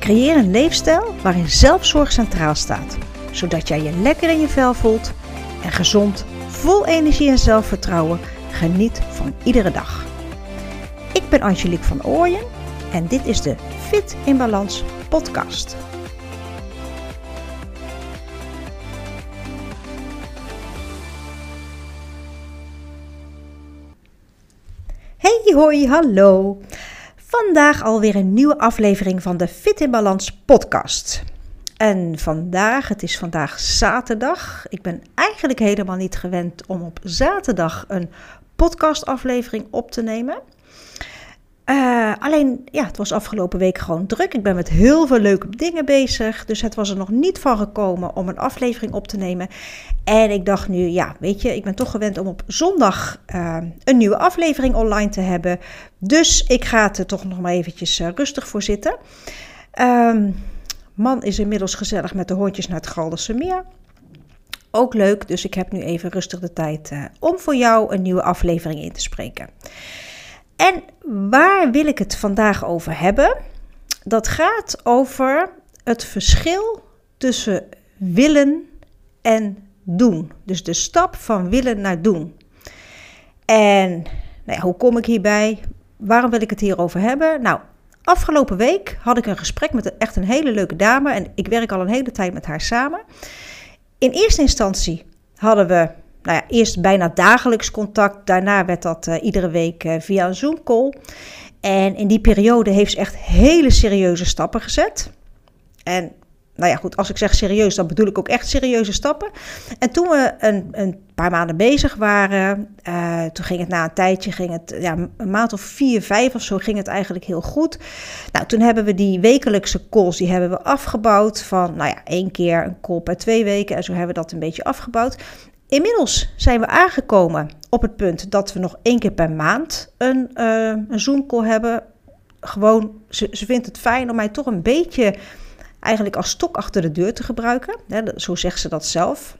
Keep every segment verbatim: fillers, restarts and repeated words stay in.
Creëer een leefstijl waarin zelfzorg centraal staat, zodat jij je lekker in je vel voelt en gezond, vol energie en zelfvertrouwen geniet van iedere dag. Ik ben Angelique van Ooyen en dit is de Fit in Balans podcast. Hey hoi, hallo! Vandaag alweer een nieuwe aflevering van de Fit in Balans podcast. En vandaag, het is vandaag zaterdag. Ik ben eigenlijk helemaal niet gewend om op zaterdag een podcastaflevering op te nemen. Uh, alleen, ja, het was afgelopen week gewoon druk. Ik ben met heel veel leuke dingen bezig. Dus het was er nog niet van gekomen om een aflevering op te nemen. En ik dacht nu, ja, weet je, ik ben toch gewend om op zondag uh, een nieuwe aflevering online te hebben. Dus ik ga er toch nog maar eventjes uh, rustig voor zitten. Um, man is inmiddels gezellig met de hondjes naar het Gelderse Meer. Ook leuk, dus ik heb nu even rustig de tijd uh, om voor jou een nieuwe aflevering in te spreken. En waar wil ik het vandaag over hebben? Dat gaat over het verschil tussen willen en doen. Dus de stap van willen naar doen. En nou ja, hoe kom ik hierbij? Waarom wil ik het hierover hebben? Nou, afgelopen week had ik een gesprek met een, echt een hele leuke dame. En ik werk al een hele tijd met haar samen. In eerste instantie hadden we... Nou ja, eerst bijna dagelijks contact. Daarna werd dat uh, iedere week uh, via een Zoom-call. En in die periode heeft ze echt hele serieuze stappen gezet. En nou ja, goed, als ik zeg serieus, dan bedoel ik ook echt serieuze stappen. En toen we een, een paar maanden bezig waren, uh, toen ging het na een tijdje, ging het, ja, een maand of vier, vijf of zo, ging het eigenlijk heel goed. Nou, toen hebben we die wekelijkse calls, die hebben we afgebouwd van, nou ja, één keer een call per twee weken. En zo hebben we dat een beetje afgebouwd. Inmiddels zijn we aangekomen op het punt dat we nog één keer per maand een, uh, een Zoom-call hebben. Gewoon, ze, ze vindt het fijn om mij toch een beetje eigenlijk als stok achter de deur te gebruiken. Hè, zo zegt ze dat zelf.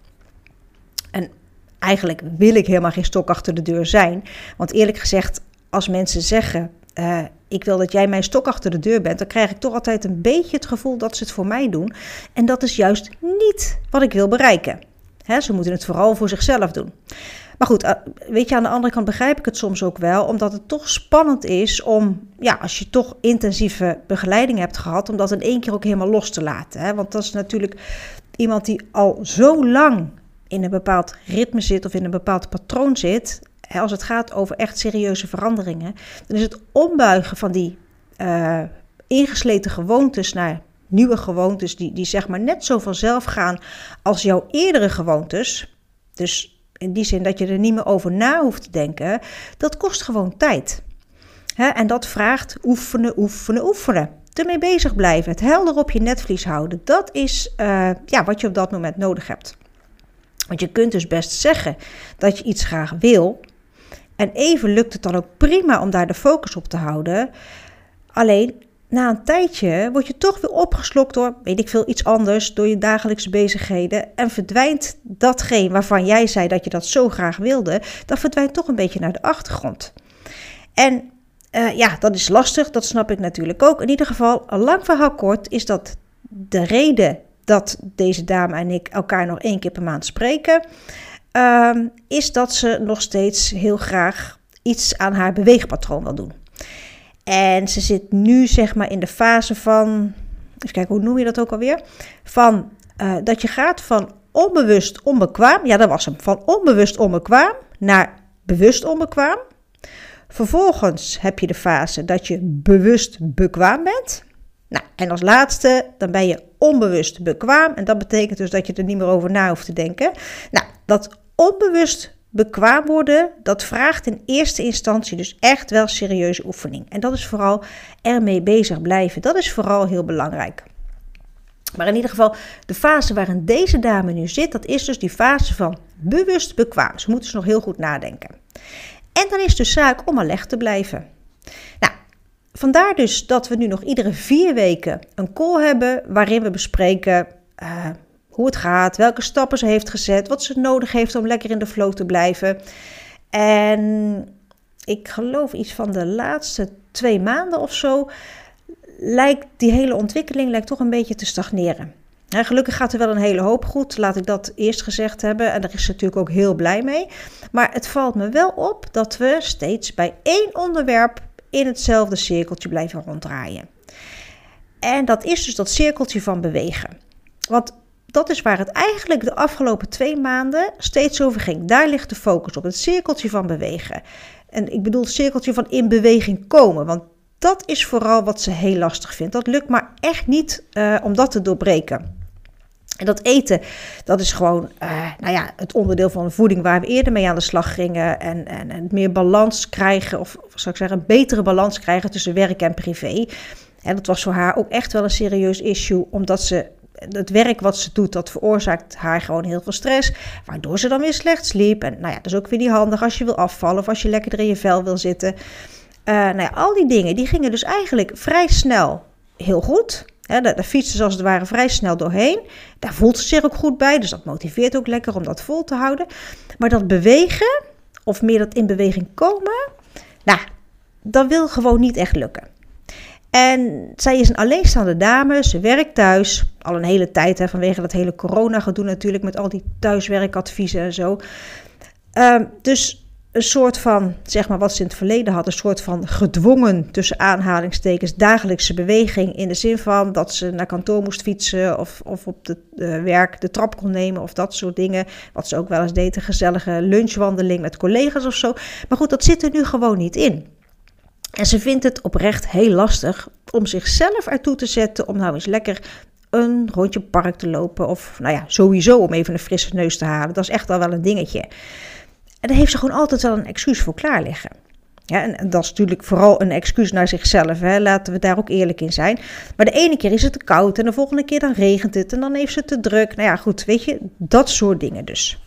En eigenlijk wil ik helemaal geen stok achter de deur zijn. Want eerlijk gezegd, als mensen zeggen, uh, ik wil dat jij mijn stok achter de deur bent, dan krijg ik toch altijd een beetje het gevoel dat ze het voor mij doen. En dat is juist niet wat ik wil bereiken. He, ze moeten het vooral voor zichzelf doen. Maar goed, weet je, aan de andere kant begrijp ik het soms ook wel, omdat het toch spannend is om, ja, als je toch intensieve begeleiding hebt gehad, om dat in één keer ook helemaal los te laten. Hè? Want dat is natuurlijk iemand die al zo lang in een bepaald ritme zit of in een bepaald patroon zit. Hè, als het gaat over echt serieuze veranderingen, dan is het ombuigen van die uh, ingesleten gewoontes naar nieuwe gewoontes die, die zeg maar net zo vanzelf gaan als jouw eerdere gewoontes. Dus in die zin dat je er niet meer over na hoeft te denken. Dat kost gewoon tijd. He, en dat vraagt oefenen, oefenen, oefenen. Ermee bezig blijven. Het helder op je netvlies houden. Dat is uh, ja, wat je op dat moment nodig hebt. Want je kunt dus best zeggen dat je iets graag wil. En even lukt het dan ook prima om daar de focus op te houden. Alleen na een tijdje word je toch weer opgeslokt door, weet ik veel, iets anders, door je dagelijkse bezigheden. En verdwijnt datgene waarvan jij zei dat je dat zo graag wilde, dat verdwijnt toch een beetje naar de achtergrond. En uh, ja, dat is lastig, dat snap ik natuurlijk ook. In ieder geval, lang verhaal kort, is dat de reden dat deze dame en ik elkaar nog één keer per maand spreken, uh, is dat ze nog steeds heel graag iets aan haar beweegpatroon wil doen. En ze zit nu zeg maar in de fase van, even kijken, hoe noem je dat ook alweer? Van uh, dat je gaat van onbewust onbekwaam, ja dat was hem, van onbewust onbekwaam naar bewust onbekwaam. Vervolgens heb je de fase dat je bewust bekwaam bent. Nou, en als laatste, dan ben je onbewust bekwaam. En dat betekent dus dat je er niet meer over na hoeft te denken. Nou, dat onbewust bekwaam worden, dat vraagt in eerste instantie dus echt wel serieuze oefening. En dat is vooral ermee bezig blijven. Dat is vooral heel belangrijk. Maar in ieder geval, de fase waarin deze dame nu zit, dat is dus die fase van bewust bekwaam. Ze moet dus nog heel goed nadenken. En dan is de zaak om alert te blijven. Nou, vandaar dus dat we nu nog iedere vier weken een call hebben waarin we bespreken Uh, hoe het gaat, welke stappen ze heeft gezet, wat ze nodig heeft om lekker in de flow te blijven. En ik geloof iets van de laatste twee maanden of zo lijkt die hele ontwikkeling lijkt toch een beetje te stagneren. Ja, gelukkig gaat er wel een hele hoop goed, laat ik dat eerst gezegd hebben. En daar is ze natuurlijk ook heel blij mee. Maar het valt me wel op dat we steeds bij één onderwerp in hetzelfde cirkeltje blijven ronddraaien. En dat is dus dat cirkeltje van bewegen. Want dat is waar het eigenlijk de afgelopen twee maanden steeds over ging. Daar ligt de focus op, het cirkeltje van bewegen. En ik bedoel het cirkeltje van in beweging komen, want dat is vooral wat ze heel lastig vindt. Dat lukt maar echt niet uh, om dat te doorbreken. En dat eten, dat is gewoon uh, nou ja, het onderdeel van de voeding waar we eerder mee aan de slag gingen. En, en, en meer balans krijgen, of zou ik zeggen, een betere balans krijgen tussen werk en privé. En dat was voor haar ook echt wel een serieus issue, omdat ze het werk wat ze doet, dat veroorzaakt haar gewoon heel veel stress, waardoor ze dan weer slecht sliep. En nou ja, dat is ook weer niet handig als je wil afvallen of als je lekkerder in je vel wil zitten. Uh, nou ja, al die dingen, die gingen dus eigenlijk vrij snel heel goed. He, daar, daar fietsen ze als het ware vrij snel doorheen. Daar voelt ze zich ook goed bij, dus dat motiveert ook lekker om dat vol te houden. Maar dat bewegen, of meer dat in beweging komen, nou, dat wil gewoon niet echt lukken. En zij is een alleenstaande dame, ze werkt thuis, al een hele tijd, hè, vanwege dat hele corona-gedoe natuurlijk, met al die thuiswerkadviezen en zo. Uh, dus een soort van, zeg maar wat ze in het verleden had, een soort van gedwongen, tussen aanhalingstekens, dagelijkse beweging, in de zin van dat ze naar kantoor moest fietsen of, of op de uh, werk de trap kon nemen of dat soort dingen. Wat ze ook wel eens deed, een gezellige lunchwandeling met collega's of zo. Maar goed, dat zit er nu gewoon niet in. En ze vindt het oprecht heel lastig om zichzelf ertoe te zetten om nou eens lekker een rondje park te lopen. Of nou ja, sowieso om even een frisse neus te halen. Dat is echt al wel een dingetje. En daar heeft ze gewoon altijd wel een excuus voor klaar liggen. Ja, en, en dat is natuurlijk vooral een excuus naar zichzelf. Hè. Laten we daar ook eerlijk in zijn. Maar de ene keer is het te koud en de volgende keer dan regent het. En dan heeft ze het te druk. Nou ja, goed, weet je, dat soort dingen dus.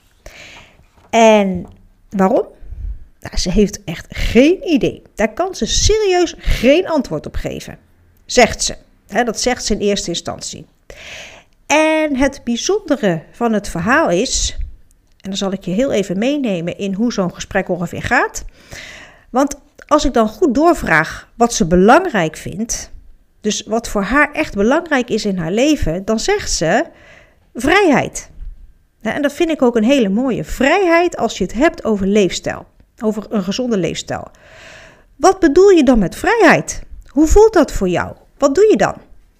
En waarom? Nou, ze heeft echt geen idee. Daar kan ze serieus geen antwoord op geven. Zegt ze. He, dat zegt ze in eerste instantie. En het bijzondere van het verhaal is, en dan zal ik je heel even meenemen in hoe zo'n gesprek ongeveer gaat. Want als ik dan goed doorvraag wat ze belangrijk vindt, dus wat voor haar echt belangrijk is in haar leven, dan zegt ze vrijheid. En dat vind ik ook een hele mooie vrijheid als je het hebt over leefstijl. Over een gezonde leefstijl. Wat bedoel je dan met vrijheid? Hoe voelt dat voor jou? Wat doe je dan?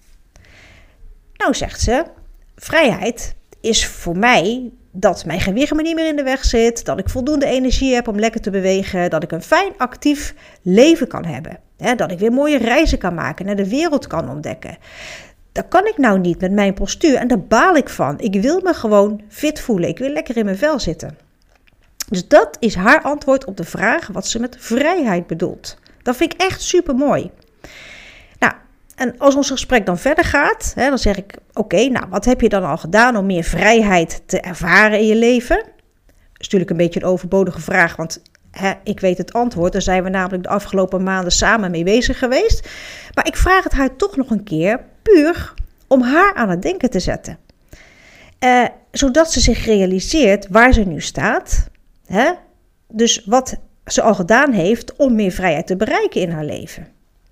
Nou, zegt ze, vrijheid is voor mij dat mijn gewicht me niet meer in de weg zit, dat ik voldoende energie heb om lekker te bewegen, dat ik een fijn actief leven kan hebben, hè, dat ik weer mooie reizen kan maken, naar de wereld kan ontdekken. Dat kan ik nou niet met mijn postuur en daar baal ik van. Ik wil me gewoon fit voelen, ik wil lekker in mijn vel zitten. Dus dat is haar antwoord op de vraag wat ze met vrijheid bedoelt. Dat vind ik echt super mooi. Nou, en als ons gesprek dan verder gaat, hè, dan zeg ik, oké, okay, nou, wat heb je dan al gedaan om meer vrijheid te ervaren in je leven? Dat is natuurlijk een beetje een overbodige vraag, want hè, ik weet het antwoord. Daar zijn we namelijk de afgelopen maanden samen mee bezig geweest. Maar ik vraag het haar toch nog een keer, puur om haar aan het denken te zetten. Uh, zodat ze zich realiseert waar ze nu staat. Hè? Dus wat ze al gedaan heeft om meer vrijheid te bereiken in haar leven.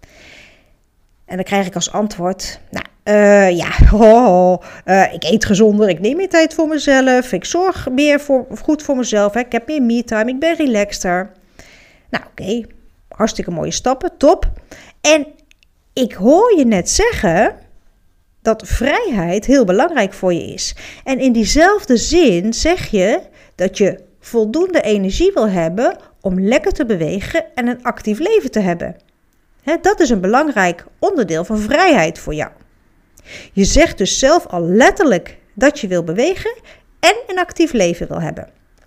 En dan krijg ik als antwoord, nou uh, ja, oh, uh, ik eet gezonder, ik neem meer tijd voor mezelf, ik zorg meer voor, goed voor mezelf, hè? Ik heb meer me-time, ik ben relaxter. Nou oké, okay. Hartstikke mooie stappen, top. En ik hoor je net zeggen dat vrijheid heel belangrijk voor je is. En in diezelfde zin zeg je dat je voldoende energie wil hebben om lekker te bewegen en een actief leven te hebben. He, dat is een belangrijk onderdeel van vrijheid voor jou. Je zegt dus zelf al letterlijk dat je wil bewegen en een actief leven wil hebben.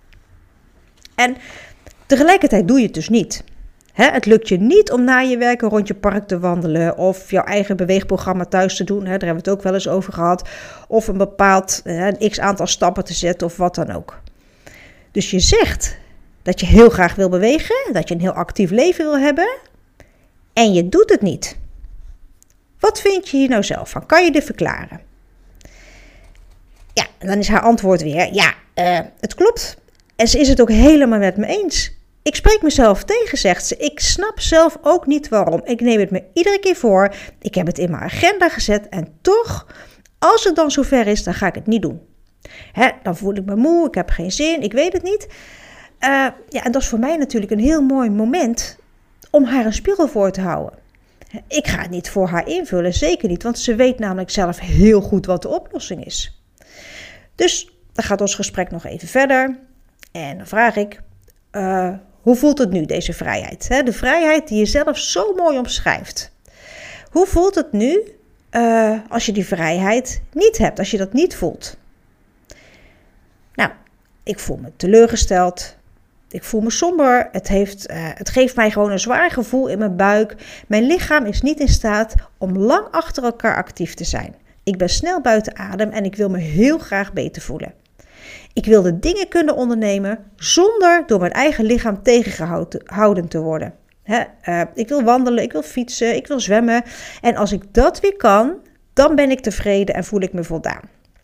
En tegelijkertijd doe je het dus niet. He, het lukt je niet om na je werk een rondje park te wandelen of jouw eigen beweegprogramma thuis te doen. He, daar hebben we het ook wel eens over gehad. Of een bepaald een x-aantal stappen te zetten of wat dan ook. Dus je zegt dat je heel graag wil bewegen, dat je een heel actief leven wil hebben en je doet het niet. Wat vind je hier nou zelf van? Kan je dit verklaren? Ja, dan is haar antwoord weer, ja, uh, het klopt. En ze is het ook helemaal met me eens. Ik spreek mezelf tegen, zegt ze. Ik snap zelf ook niet waarom. Ik neem het me iedere keer voor. Ik heb het in mijn agenda gezet en toch, als het dan zover is, dan ga ik het niet doen. Hè, dan voel ik me moe, ik heb geen zin, ik weet het niet. Uh, ja, en dat is voor mij natuurlijk een heel mooi moment om haar een spiegel voor te houden. Ik ga het niet voor haar invullen, zeker niet, want ze weet namelijk zelf heel goed wat de oplossing is. Dus dan gaat ons gesprek nog even verder en dan vraag ik, uh, hoe voelt het nu, deze vrijheid? Hè? De vrijheid die je zelf zo mooi omschrijft. Hoe voelt het nu uh, als je die vrijheid niet hebt, als je dat niet voelt? Nou, ik voel me teleurgesteld. Ik voel me somber. Het, heeft, uh, het geeft mij gewoon een zwaar gevoel in mijn buik. Mijn lichaam is niet in staat om lang achter elkaar actief te zijn. Ik ben snel buiten adem en ik wil me heel graag beter voelen. Ik wil de dingen kunnen ondernemen zonder door mijn eigen lichaam tegengehouden te worden. He, uh, ik wil wandelen, ik wil fietsen, ik wil zwemmen. En als ik dat weer kan, dan ben ik tevreden en voel ik me voldaan.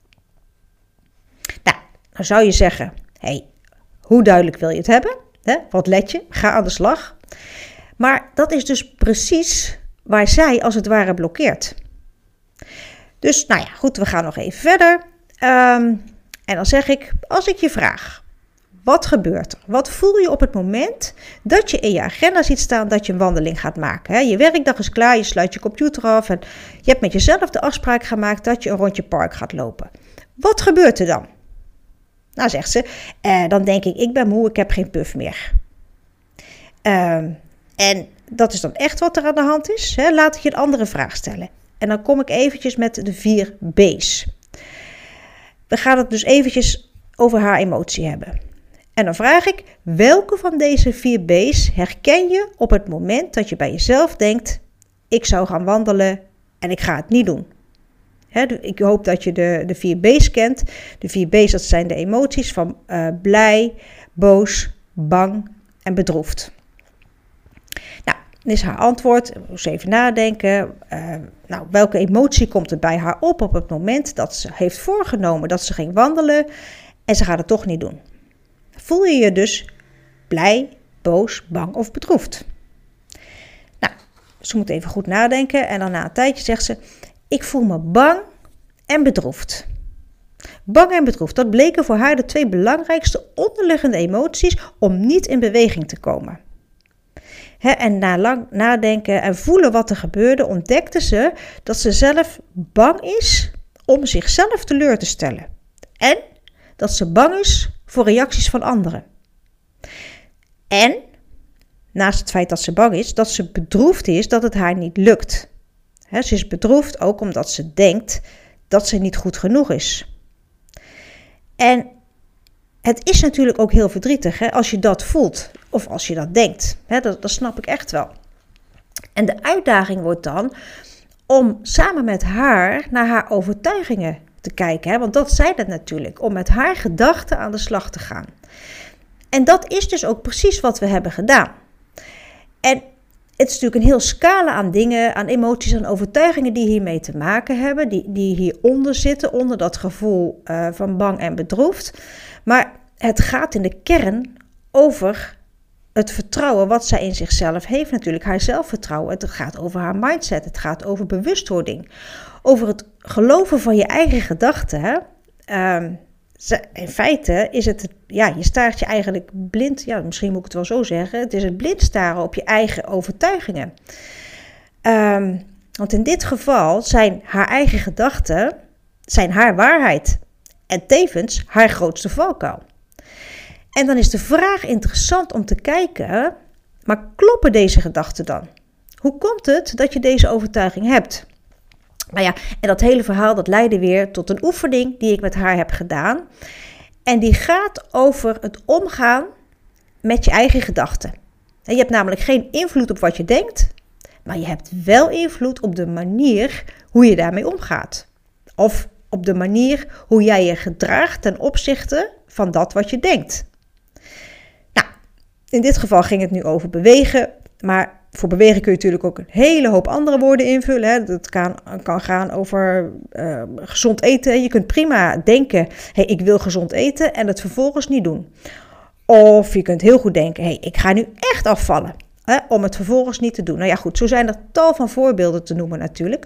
Nou, dan zou je zeggen, hey, hoe duidelijk wil je het hebben? He, wat let je? Ga aan de slag. Maar dat is dus precies waar zij als het ware blokkeert. Dus, nou ja, goed, we gaan nog even verder. Um, en dan zeg ik, als ik je vraag, wat gebeurt er? Wat voel je op het moment dat je in je agenda ziet staan dat je een wandeling gaat maken? Hè? Je werkdag is klaar, je sluit je computer af en je hebt met jezelf de afspraak gemaakt dat je een rondje park gaat lopen. Wat gebeurt er dan? Nou, zegt ze, eh, dan denk ik, ik ben moe, ik heb geen puff meer. Um, en dat is dan echt wat er aan de hand is. Hè? Laat ik je een andere vraag stellen. En dan kom ik eventjes met de vier B's. We gaan het dus eventjes over haar emotie hebben. En dan vraag ik, welke van deze vier B's herken je op het moment dat je bij jezelf denkt, ik zou gaan wandelen en ik ga het niet doen? He, ik hoop dat je de, de vier B's kent. De vier B's, dat zijn de emoties van uh, blij, boos, bang en bedroefd. Nou, dan is haar antwoord, eens even nadenken. Uh, nou, welke emotie komt er bij haar op op het moment dat ze heeft voorgenomen dat ze ging wandelen en ze gaat het toch niet doen? Voel je je dus blij, boos, bang of bedroefd? Nou, ze moet even goed nadenken en dan na een tijdje zegt ze, ik voel me bang en bedroefd. Bang en bedroefd, dat bleken voor haar de twee belangrijkste onderliggende emoties om niet in beweging te komen. He, en na lang nadenken en voelen wat er gebeurde, ontdekte ze dat ze zelf bang is om zichzelf teleur te stellen. En dat ze bang is voor reacties van anderen. En, naast het feit dat ze bang is, dat ze bedroefd is dat het haar niet lukt. He, ze is bedroefd ook omdat ze denkt dat ze niet goed genoeg is. En het is natuurlijk ook heel verdrietig hè, als je dat voelt of als je dat denkt. He, dat, dat snap ik echt wel. En de uitdaging wordt dan om samen met haar naar haar overtuigingen te kijken. Hè, want dat zijn het natuurlijk, om met haar gedachten aan de slag te gaan. En dat is dus ook precies wat we hebben gedaan. En het is natuurlijk een heel scala aan dingen, aan emoties, aan overtuigingen die hiermee te maken hebben. Die, die hieronder zitten, onder dat gevoel uh, van bang en bedroefd. Maar het gaat in de kern over het vertrouwen wat zij in zichzelf heeft natuurlijk. Haar zelfvertrouwen. Het gaat over haar mindset. Het gaat over bewustwording. Over het geloven van je eigen gedachten. Hè? Um, in feite is het, ja, je staart je eigenlijk blind, ja, misschien moet ik het wel zo zeggen, het is het blind staren op je eigen overtuigingen. Um, want in dit geval zijn haar eigen gedachten, zijn haar waarheid en tevens haar grootste valkuil. En dan is de vraag interessant om te kijken, maar kloppen deze gedachten dan? Hoe komt het dat je deze overtuiging hebt? Nou ja, en dat hele verhaal dat leidde weer tot een oefening die ik met haar heb gedaan. En die gaat over het omgaan met je eigen gedachten. Je hebt namelijk geen invloed op wat je denkt, maar je hebt wel invloed op de manier hoe je daarmee omgaat. Of op de manier hoe jij je gedraagt ten opzichte van dat wat je denkt. Nou, in dit geval ging het nu over bewegen, maar voor bewegen kun je natuurlijk ook een hele hoop andere woorden invullen. Hè. Dat kan, kan gaan over uh, gezond eten. Je kunt prima denken, hey, ik wil gezond eten en het vervolgens niet doen. Of je kunt heel goed denken, hé, hey, ik ga nu echt afvallen. Hè, om het vervolgens niet te doen. Nou ja, goed, zo zijn er tal van voorbeelden te noemen natuurlijk.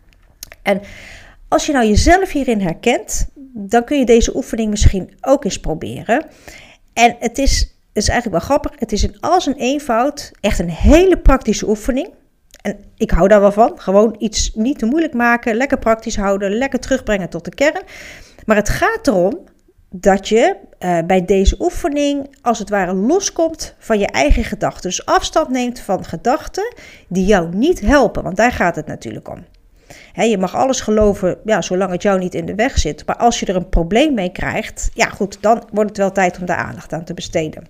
En als je nou jezelf hierin herkent, dan kun je deze oefening misschien ook eens proberen. En het is, het is eigenlijk wel grappig, het is in al zijn eenvoud echt een hele praktische oefening. En ik hou daar wel van, gewoon iets niet te moeilijk maken, lekker praktisch houden, lekker terugbrengen tot de kern. Maar het gaat erom dat je uh, bij deze oefening als het ware loskomt van je eigen gedachten. Dus afstand neemt van gedachten die jou niet helpen, want daar gaat het natuurlijk om. He, je mag alles geloven, ja, zolang het jou niet in de weg zit. Maar als je er een probleem mee krijgt, ja goed, dan wordt het wel tijd om daar aandacht aan te besteden.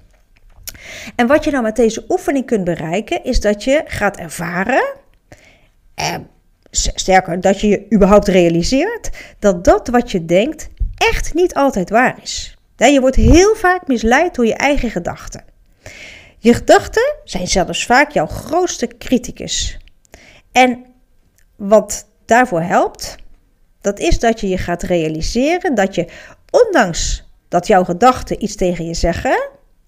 En wat je nou met deze oefening kunt bereiken, is dat je gaat ervaren, eh, sterker, dat je je überhaupt realiseert, dat dat wat je denkt echt niet altijd waar is. Ja, je wordt heel vaak misleid door je eigen gedachten. Je gedachten zijn zelfs vaak jouw grootste criticus. En wat daarvoor helpt, dat is dat je je gaat realiseren dat je, ondanks dat jouw gedachten iets tegen je zeggen,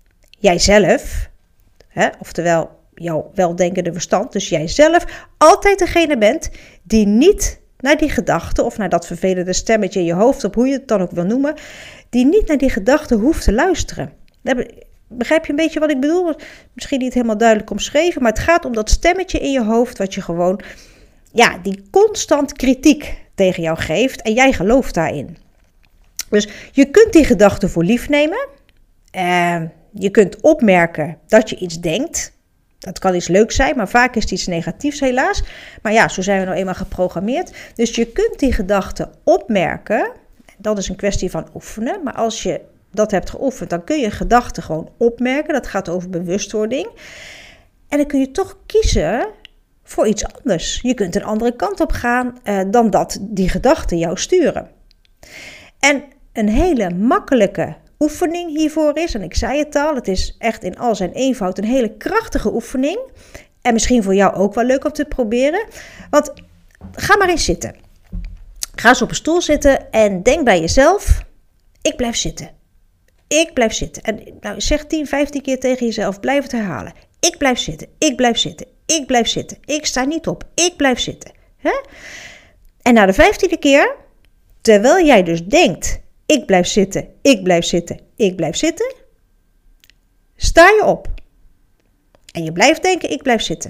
jijzelf, hè, oftewel jouw weldenkende verstand, dus jijzelf, altijd degene bent die niet naar die gedachten of naar dat vervelende stemmetje in je hoofd, op hoe je het dan ook wil noemen, die niet naar die gedachten hoeft te luisteren. Begrijp je een beetje wat ik bedoel? Misschien niet helemaal duidelijk omschreven, maar het gaat om dat stemmetje in je hoofd wat je gewoon, ja, die constant kritiek tegen jou geeft en jij gelooft daarin. Dus je kunt die gedachten voor lief nemen. Uh, je kunt opmerken dat je iets denkt. Dat kan iets leuks zijn, maar vaak is het iets negatiefs helaas. Maar ja, zo zijn we nou eenmaal geprogrammeerd. Dus je kunt die gedachten opmerken. Dat is een kwestie van oefenen. Maar als je dat hebt geoefend, dan kun je gedachten gewoon opmerken. Dat gaat over bewustwording. En dan kun je toch kiezen voor iets anders. Je kunt een andere kant op gaan uh, dan dat die gedachten jou sturen. En een hele makkelijke oefening hiervoor is, en ik zei het al, het is echt in al zijn eenvoud een hele krachtige oefening. En misschien voor jou ook wel leuk om te proberen. Want ga maar eens zitten. Ga eens op een stoel zitten en denk bij jezelf, ik blijf zitten. Ik blijf zitten. En nou, zeg tien, vijftien keer tegen jezelf, blijf het herhalen. Ik blijf zitten, ik blijf zitten, ik blijf zitten. Ik sta niet op, ik blijf zitten. Hè? En na de vijftiende keer, terwijl jij dus denkt, ik blijf zitten, ik blijf zitten, ik blijf zitten, sta je op. En je blijft denken, ik blijf zitten.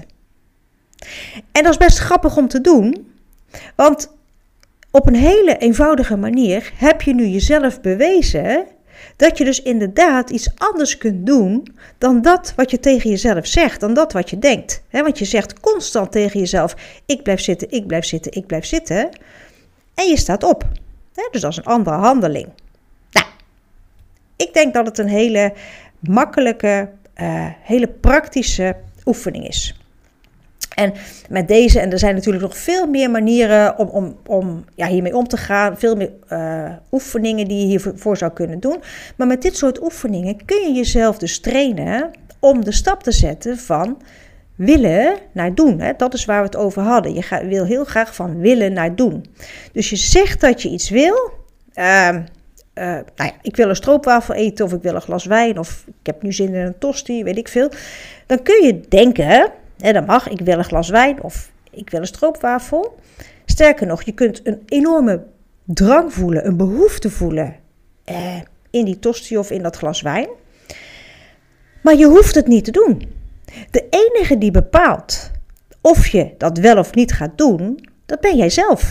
En dat is best grappig om te doen, want op een hele eenvoudige manier heb je nu jezelf bewezen dat je dus inderdaad iets anders kunt doen dan dat wat je tegen jezelf zegt, dan dat wat je denkt. He, want je zegt constant tegen jezelf, ik blijf zitten, ik blijf zitten, ik blijf zitten. En je staat op. He, dus dat is een andere handeling. Nou, ik denk dat het een hele makkelijke, uh, hele praktische oefening is. En met deze, en er zijn natuurlijk nog veel meer manieren om, om, om ja, hiermee om te gaan. Veel meer uh, oefeningen die je hiervoor zou kunnen doen. Maar met dit soort oefeningen kun je jezelf dus trainen om de stap te zetten van willen naar doen. Hè? Dat is waar we het over hadden. Je ga, wil heel graag van willen naar doen. Dus je zegt dat je iets wil. Uh, uh, nou ja, ik wil een stroopwafel eten of ik wil een glas wijn. Of ik heb nu zin in een tosti, weet ik veel. Dan kun je denken, en dan mag, ik wil een glas wijn of ik wil een stroopwafel. Sterker nog, je kunt een enorme drang voelen, een behoefte voelen eh, in die tosti of in dat glas wijn. Maar je hoeft het niet te doen. De enige die bepaalt of je dat wel of niet gaat doen, dat ben jij zelf.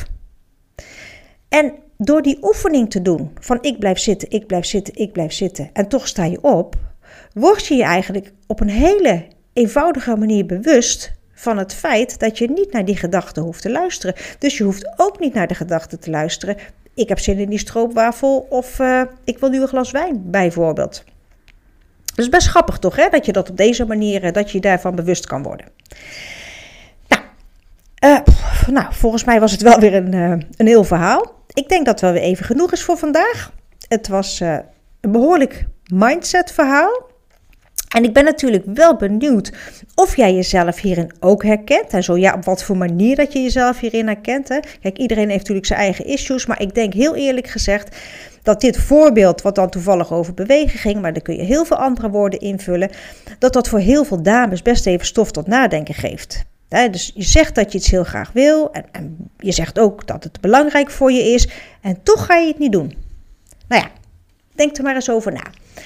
En door die oefening te doen van ik blijf zitten, ik blijf zitten, ik blijf zitten en toch sta je op, word je je eigenlijk op een hele eenvoudige manier bewust van het feit dat je niet naar die gedachten hoeft te luisteren. Dus je hoeft ook niet naar de gedachten te luisteren. Ik heb zin in die stroopwafel of uh, ik wil nu een glas wijn, bijvoorbeeld. Dat is best grappig toch, hè? Dat je dat op deze manier, dat je daarvan bewust kan worden. Nou, uh, nou volgens mij was het wel weer een, uh, een heel verhaal. Ik denk dat het wel weer even genoeg is voor vandaag. Het was uh, een behoorlijk mindset verhaal. En ik ben natuurlijk wel benieuwd of jij jezelf hierin ook herkent. En zo ja, op wat voor manier dat je jezelf hierin herkent. Hè? Kijk, iedereen heeft natuurlijk zijn eigen issues. Maar ik denk heel eerlijk gezegd dat dit voorbeeld, wat dan toevallig over bewegen ging, maar daar kun je heel veel andere woorden invullen, dat dat voor heel veel dames best even stof tot nadenken geeft. He, dus je zegt dat je iets heel graag wil en, en je zegt ook dat het belangrijk voor je is en toch ga je het niet doen. Nou ja, denk er maar eens over na.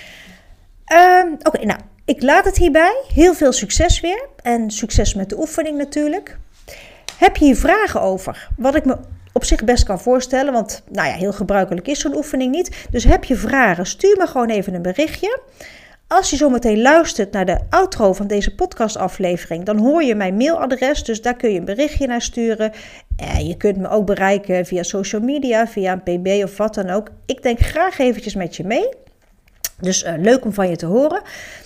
Um, Oké, okay, nou, ik laat het hierbij. Heel veel succes weer en succes met de oefening natuurlijk. Heb je hier vragen over? Wat ik me op zich best kan voorstellen, want nou ja, heel gebruikelijk is zo'n oefening niet. Dus heb je vragen, stuur me gewoon even een berichtje. Als je zometeen luistert naar de outro van deze podcastaflevering, dan hoor je mijn mailadres, dus daar kun je een berichtje naar sturen. En je kunt me ook bereiken via social media, via een pb of wat dan ook. Ik denk graag eventjes met je mee. Dus uh, leuk om van je te horen.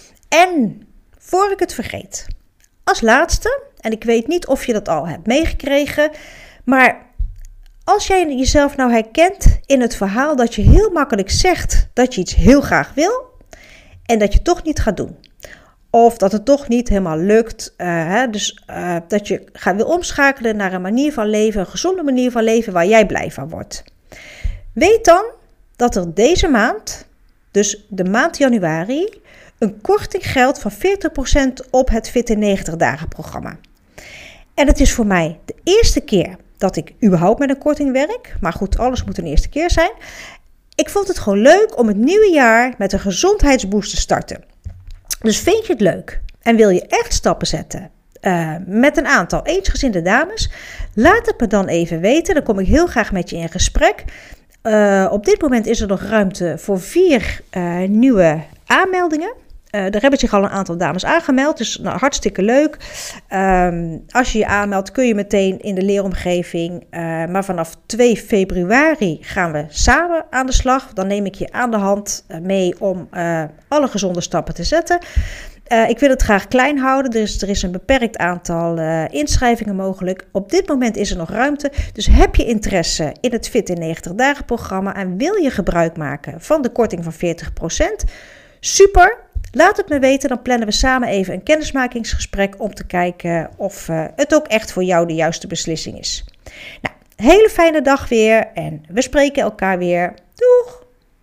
En voor ik het vergeet, als laatste, en ik weet niet of je dat al hebt meegekregen, maar als jij jezelf nou herkent in het verhaal dat je heel makkelijk zegt dat je iets heel graag wil en dat je het toch niet gaat doen. Of dat het toch niet helemaal lukt. Uh, hè, dus uh, dat je gaat wil omschakelen naar een manier van leven, een gezonde manier van leven waar jij blij van wordt. Weet dan dat er deze maand, dus de maand januari, een korting geldt van veertig procent op het Fit in negentig dagen programma. En het is voor mij de eerste keer dat ik überhaupt met een korting werk. Maar goed, alles moet een eerste keer zijn. Ik vond het gewoon leuk om het nieuwe jaar met een gezondheidsboost te starten. Dus vind je het leuk en wil je echt stappen zetten uh, met een aantal eensgezinde dames? Laat het me dan even weten. Dan kom ik heel graag met je in gesprek. Uh, op dit moment is er nog ruimte voor vier uh, nieuwe aanmeldingen. Uh, daar hebben zich al een aantal dames aangemeld, dus nou, hartstikke leuk. Um, als je je aanmeldt kun je meteen in de leeromgeving, uh, maar vanaf twee februari gaan we samen aan de slag. Dan neem ik je aan de hand uh, mee om uh, alle gezonde stappen te zetten. Uh, ik wil het graag klein houden, dus er is een beperkt aantal uh, inschrijvingen mogelijk. Op dit moment is er nog ruimte, dus heb je interesse in het Fit in negentig dagen programma en wil je gebruik maken van de korting van veertig procent? Super! Laat het me weten, dan plannen we samen even een kennismakingsgesprek om te kijken of uh, het ook echt voor jou de juiste beslissing is. Nou, hele fijne dag weer en we spreken elkaar weer. Doeg!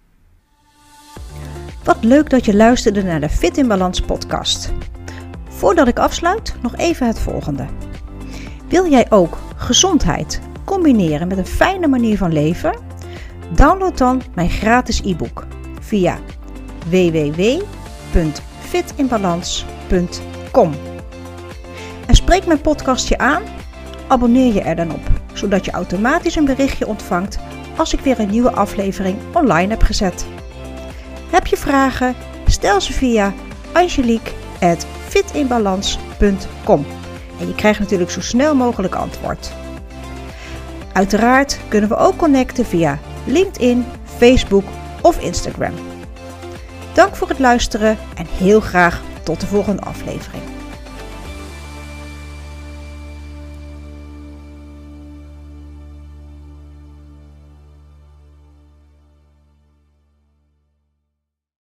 Wat leuk dat je luisterde naar de Fit in Balans podcast. Voordat ik afsluit, nog even het volgende. Wil jij ook gezondheid combineren met een fijne manier van leven? Download dan mijn gratis e-book via w w w punt fit in balans punt com. En spreek mijn podcast je aan, abonneer je er dan op, zodat je automatisch een berichtje ontvangt als ik weer een nieuwe aflevering online heb gezet. Heb je vragen? Stel ze via angelique at fit in balans punt com en je krijgt natuurlijk zo snel mogelijk antwoord. Uiteraard kunnen we ook connecten via LinkedIn, Facebook of Instagram. Dank voor het luisteren en heel graag tot de volgende aflevering.